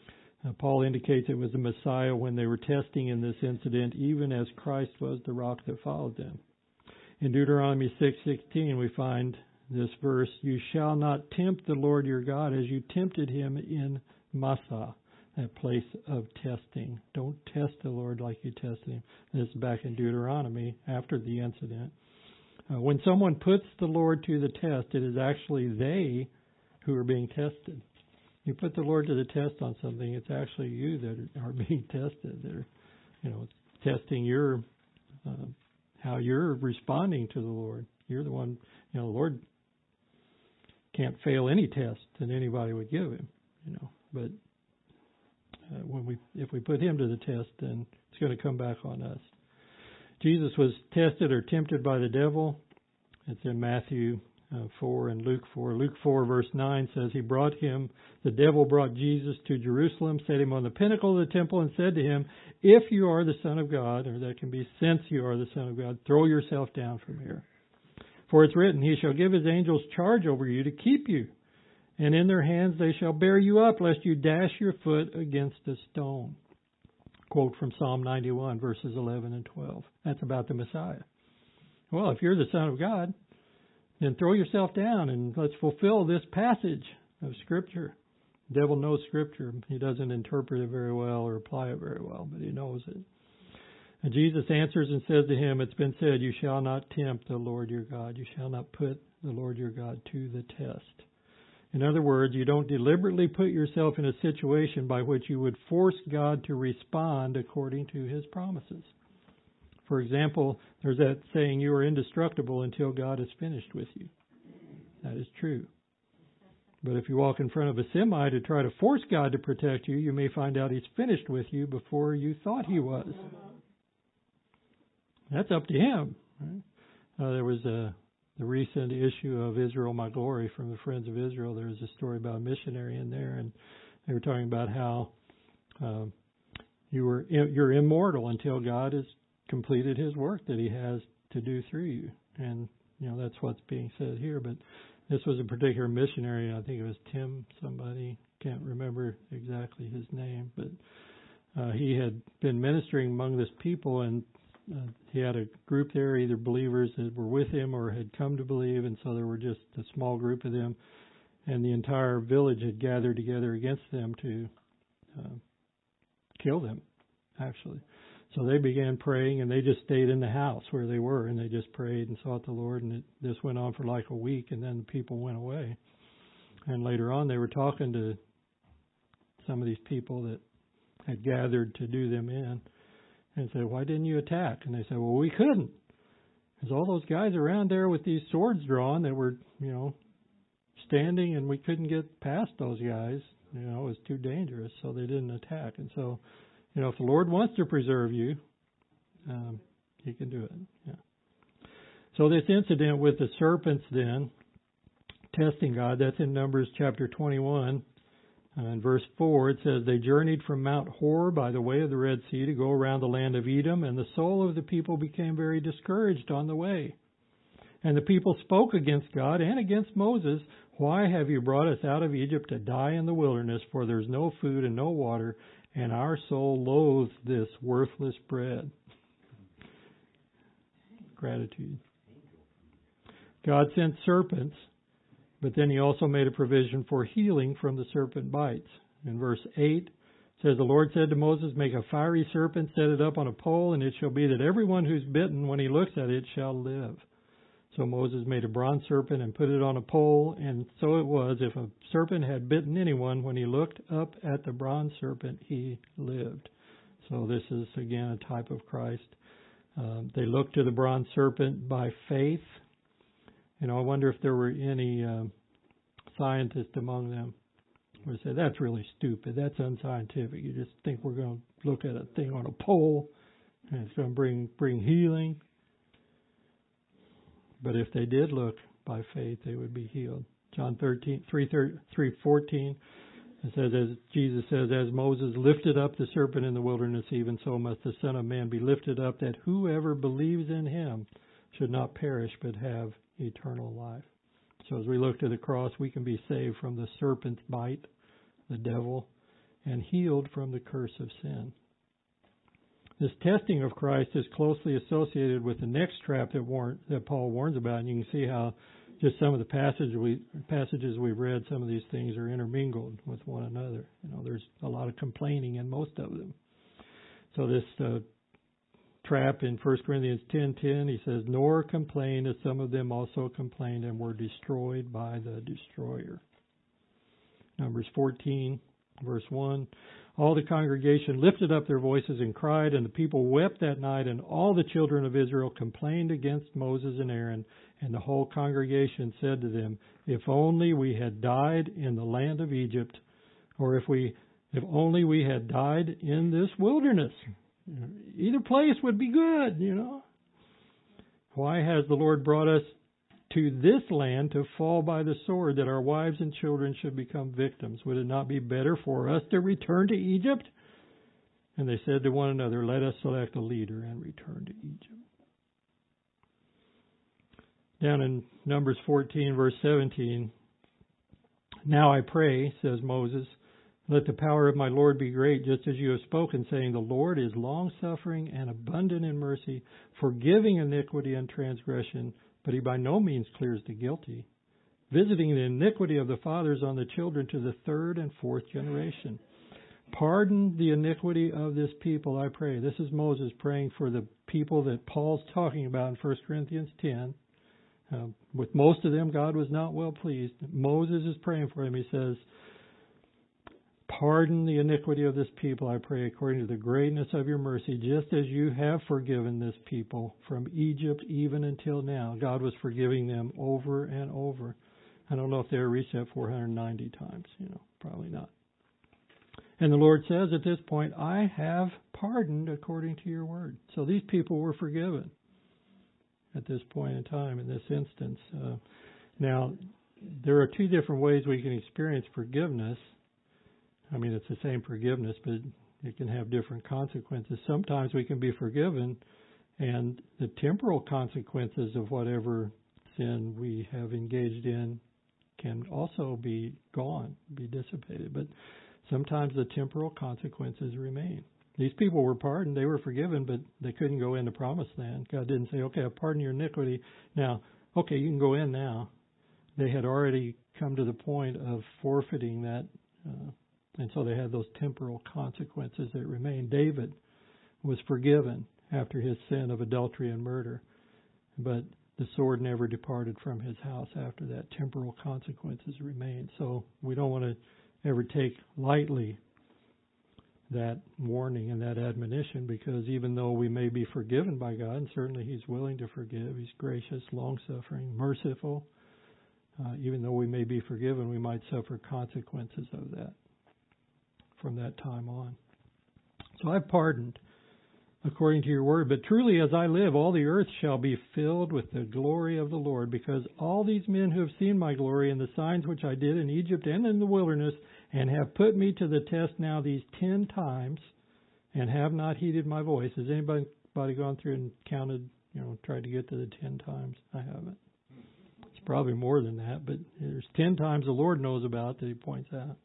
S1: Uh, Paul indicates it was the Messiah when they were testing in this incident, even as Christ was the rock that followed them. In Deuteronomy six sixteen, we find this verse, "You shall not tempt the Lord your God as you tempted him in Massah," that place of testing. Don't test the Lord like you tested him. This is back in Deuteronomy after the incident. Uh, when someone puts the Lord to the test, it is actually they who are being tested. You put the Lord to the test on something, it's actually you that are being tested. They're, you know, testing your uh, how you're responding to the Lord. You're the one, you know, the Lord can't fail any test that anybody would give him, you know. But uh, when we, if we put him to the test, then it's going to come back on us. Jesus was tested or tempted by the devil. It's in Matthew uh, four and Luke four. Luke four verse nine says, he brought him, the devil brought Jesus to Jerusalem, set him on the pinnacle of the temple, and said to him, if you are the Son of God, or that can be since you are the Son of God, throw yourself down from here. For it's written, he shall give his angels charge over you to keep you, and in their hands they shall bear you up, lest you dash your foot against a stone. Quote from Psalm ninety-one, verses eleven and twelve. That's about the Messiah. Well, if you're the Son of God, then throw yourself down and let's fulfill this passage of Scripture. The devil knows Scripture. He doesn't interpret it very well or apply it very well, but he knows it. And Jesus answers and says to him, it's been said, you shall not tempt the Lord your God. You shall not put the Lord your God to the test. In other words, you don't deliberately put yourself in a situation by which you would force God to respond according to his promises. For example, there's that saying, you are indestructible until God is finished with you. That is true. But if you walk in front of a semi to try to force God to protect you, you may find out he's finished with you before you thought he was. That's up to him. Right? Uh, there was a the recent issue of Israel My Glory from the Friends of Israel. There was a story about a missionary in there, and they were talking about how uh, you were you're immortal until God has completed his work that he has to do through you. And you know that's what's being said here. But this was a particular missionary. I think it was Tim somebody. Can't remember exactly his name, but uh, he had been ministering among this people, and Uh, he had a group there, either believers that were with him or had come to believe, and so there were just a small group of them, and the entire village had gathered together against them to uh, kill them, actually. So they began praying, and they just stayed in the house where they were, and they just prayed and sought the Lord, and it, this went on for like a week, and then the people went away. And later on, they were talking to some of these people that had gathered to do them in, and said, why didn't you attack? And they said, well, we couldn't. There's all those guys around there with these swords drawn that were, you know, standing, and we couldn't get past those guys. You know, it was too dangerous, so they didn't attack. And so, you know, if the Lord wants to preserve you, um, he can do it. Yeah. So this incident with the serpents then, testing God, that's in Numbers chapter twenty-one. Uh, in verse four, it says, they journeyed from Mount Hor by the way of the Red Sea to go around the land of Edom, and the soul of the people became very discouraged on the way. And the people spoke against God and against Moses, why have you brought us out of Egypt to die in the wilderness, for there's no food and no water, and our soul loathes this worthless bread. Gratitude. God sent serpents, but then he also made a provision for healing from the serpent bites. In verse eight, it says, the Lord said to Moses, make a fiery serpent, set it up on a pole, and it shall be that everyone who's bitten, when he looks at it, shall live. So Moses made a bronze serpent and put it on a pole, and so it was, if a serpent had bitten anyone, when he looked up at the bronze serpent, he lived. So this is, again, a type of Christ. Um, they looked to the bronze serpent by faith. You know, I wonder if there were any uh, scientists among them who would say, that's really stupid, that's unscientific. You just think we're going to look at a thing on a pole and it's going to bring bring healing. But if they did look by faith, they would be healed. John thirteen, three fourteen, it says, as Jesus says, as Moses lifted up the serpent in the wilderness, even so must the Son of Man be lifted up, that whoever believes in him should not perish but have eternal life. So as we look to the cross, we can be saved from the serpent's bite, the devil, and healed from the curse of sin. This testing of Christ is closely associated with the next trap that, warn, that Paul warns about, and you can see how just some of the passage we, passages we've read, some of these things are intermingled with one another. You know, there's a lot of complaining in most of them. So this uh, trap in First Corinthians ten ten, he says, "Nor complain as some of them also complained and were destroyed by the destroyer." Numbers fourteen, verse one, "All the congregation lifted up their voices and cried, and the people wept that night, and all the children of Israel complained against Moses and Aaron. And the whole congregation said to them, If only we had died in the land of Egypt, or if we, if only we had died in this wilderness. Either place would be good, you know. Why has the Lord brought us to this land to fall by the sword, that our wives and children should become victims? Would it not be better for us to return to Egypt?" And they said to one another, "Let us select a leader and return to Egypt." Down in Numbers fourteen, verse seventeen, "Now I pray," says Moses, "let the power of my Lord be great, just as you have spoken, saying, The Lord is long-suffering and abundant in mercy, forgiving iniquity and transgression, but he by no means clears the guilty, visiting the iniquity of the fathers on the children to the third and fourth generation. Pardon the iniquity of this people, I pray." This is Moses praying for the people that Paul's talking about in First Corinthians ten. Uh, with most of them, God was not well pleased. Moses is praying for him. He says, "Pardon the iniquity of this people, I pray, according to the greatness of your mercy, just as you have forgiven this people from Egypt even until now." God was forgiving them over and over. I don't know if they ever reached that four hundred ninety times. You know, probably not. And the Lord says at this point, "I have pardoned according to your word." So these people were forgiven at this point in time, in this instance. Uh, now, there are two different ways we can experience forgiveness. I mean, it's the same forgiveness, but it can have different consequences. Sometimes we can be forgiven, and the temporal consequences of whatever sin we have engaged in can also be gone, be dissipated. But sometimes the temporal consequences remain. These people were pardoned, they were forgiven, but they couldn't go into promised land. God didn't say, "Okay, I've pardoned your iniquity. Now, okay, you can go in now." They had already come to the point of forfeiting that, uh, and so they had those temporal consequences that remained. David was forgiven after his sin of adultery and murder, but the sword never departed from his house after that. Temporal consequences remained. So we don't want to ever take lightly that warning and that admonition, because even though we may be forgiven by God, and certainly He's willing to forgive, He's gracious, long-suffering, merciful, uh, even though we may be forgiven, we might suffer consequences of that from that time on. So I've pardoned according to your word, but truly as I live, all the earth shall be filled with the glory of the Lord, because all these men who have seen my glory and the signs which I did in Egypt and in the wilderness, and have put me to the test now these ten times, and have not heeded my voice. Has anybody gone through and counted, you know, tried to get to the ten times? I haven't. It's probably more than that, but there's ten times the Lord knows about that He points out.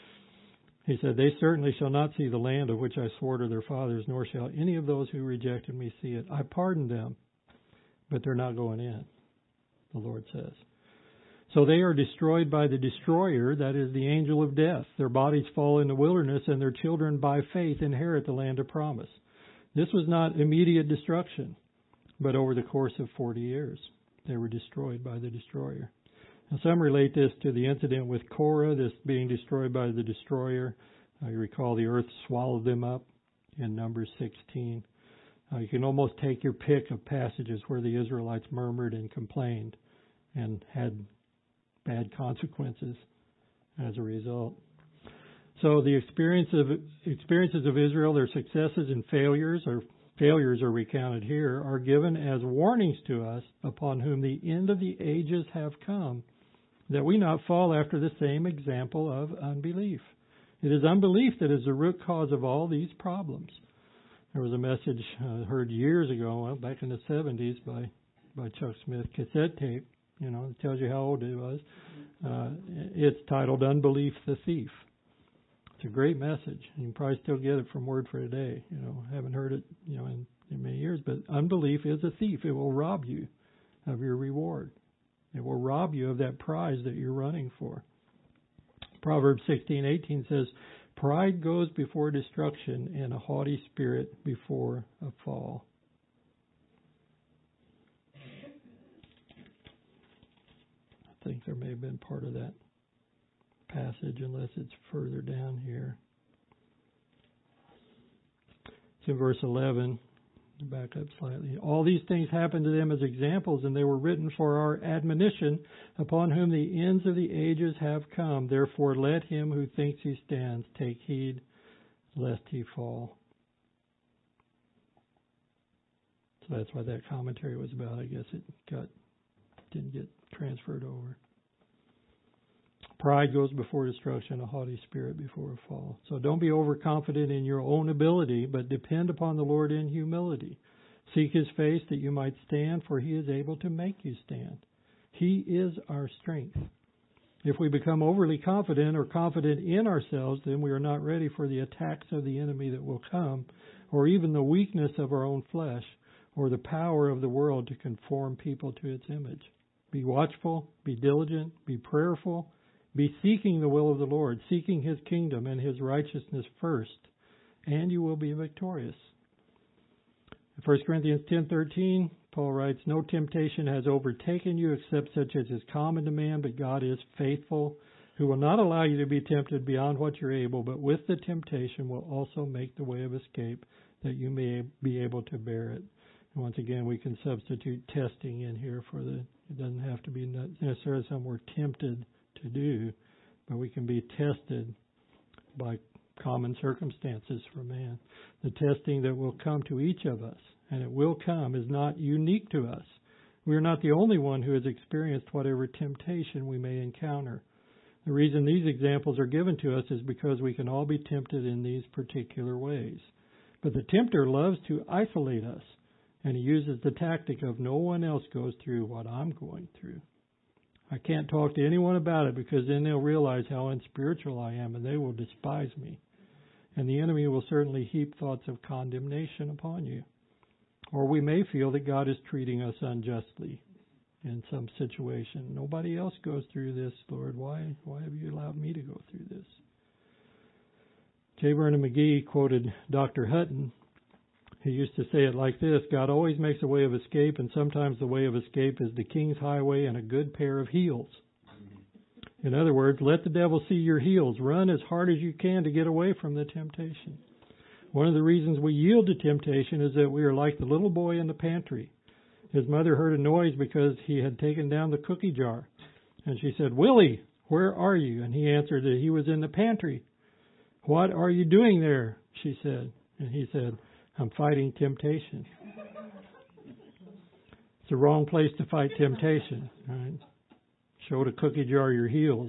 S1: He said, "They certainly shall not see the land of which I swore to their fathers, nor shall any of those who rejected me see it. I pardoned them, but they're not going in," the Lord says. "So they are destroyed by the destroyer, that is the angel of death. Their bodies fall in the wilderness, and their children by faith inherit the land of promise." This was not immediate destruction, but over the course of forty years. They were destroyed by the destroyer. Now, some relate this to the incident with Korah, this being destroyed by the destroyer. Uh, you recall the earth swallowed them up in Numbers sixteen. Uh, you can almost take your pick of passages where the Israelites murmured and complained and had bad consequences as a result. So the experience of experiences of Israel, their successes and failures, or failures are recounted here, are given as warnings to us, upon whom the end of the ages have come, that we not fall after the same example of unbelief. It is unbelief that is the root cause of all these problems. There was a message uh, heard years ago, well, back in the seventies, by by Chuck Smith, cassette tape. You know, it tells you how old it was. Uh, it's titled "Unbelief the Thief." It's a great message. You can probably still get it from Word for Today. You know, I haven't heard it, you know, in, in many years. But unbelief is a thief. It will rob you of your reward. It will rob you of that prize that you're running for. Proverbs sixteen eighteen says, "Pride goes before destruction, and a haughty spirit before a fall." I think there may have been part of that passage, unless it's further down here. It's in verse eleven. Back up slightly. "All these things happened to them as examples, and they were written for our admonition, upon whom the ends of the ages have come. Therefore let him who thinks he stands take heed lest he fall." So that's what that commentary was about. I guess it got didn't get transferred over. Pride goes before destruction, a haughty spirit before a fall. So don't be overconfident in your own ability, but depend upon the Lord in humility. Seek His face that you might stand, for He is able to make you stand. He is our strength. If we become overly confident or confident in ourselves, then we are not ready for the attacks of the enemy that will come, or even the weakness of our own flesh, or the power of the world to conform people to its image. Be watchful, be diligent, be prayerful, be seeking the will of the Lord, seeking His kingdom and His righteousness first, and you will be victorious. In First Corinthians ten thirteen, Paul writes, "No temptation has overtaken you except such as is common to man, but God is faithful, who will not allow you to be tempted beyond what you're able, but with the temptation will also make the way of escape, that you may be able to bear it." And once again, we can substitute testing in here for the, it doesn't have to be necessarily something we're tempted to do, but we can be tested by common circumstances for man. The testing that will come to each of us, and it will come, is not unique to us. We are not the only one who has experienced whatever temptation we may encounter. The reason these examples are given to us is because we can all be tempted in these particular ways. But the tempter loves to isolate us, and he uses the tactic of no one else goes through what I'm going through. I can't talk to anyone about it, because then they'll realize how unspiritual I am and they will despise me. And the enemy will certainly heap thoughts of condemnation upon you. Or we may feel that God is treating us unjustly in some situation. Nobody else goes through this, Lord. Why, why have you allowed me to go through this? J. Vernon McGee quoted Doctor Hutton. He used to say it like this: "God always makes a way of escape, and sometimes the way of escape is the king's highway and a good pair of heels." In other words, let the devil see your heels. Run as hard as you can to get away from the temptation. One of the reasons we yield to temptation is that we are like the little boy in the pantry. His mother heard a noise because he had taken down the cookie jar. And she said, "Willie, where are you?" And he answered that he was in the pantry. "What are you doing there?" she said. And he said, "I'm fighting temptation." It's the wrong place to fight temptation. Right? Show the cookie jar your heels.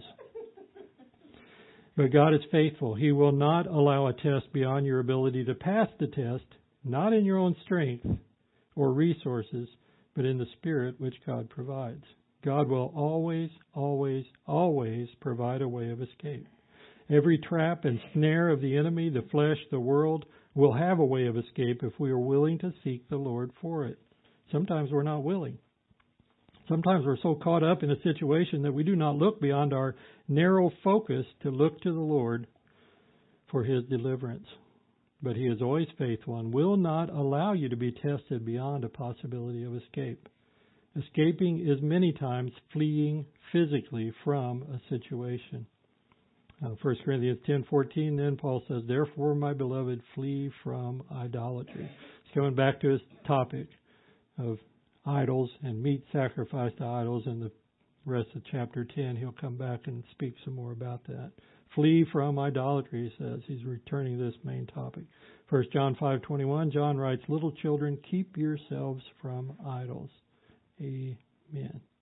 S1: But God is faithful. He will not allow a test beyond your ability to pass the test, not in your own strength or resources, but in the Spirit which God provides. God will always, always, always provide a way of escape. Every trap and snare of the enemy, the flesh, the world, will have a way of escape if we are willing to seek the Lord for it. Sometimes we're not willing. Sometimes we're so caught up in a situation that we do not look beyond our narrow focus to look to the Lord for His deliverance. But He is always faithful and will not allow you to be tested beyond a possibility of escape. Escaping is many times fleeing physically from a situation. Uh, First Corinthians ten fourteen, then Paul says, "Therefore, my beloved, flee from idolatry." He's going back to his topic of idols and meat sacrificed to idols. In the rest of chapter ten, he'll come back and speak some more about that. Flee from idolatry, he says. He's returning to this main topic. First John five twenty-one, John writes, "Little children, keep yourselves from idols." Amen.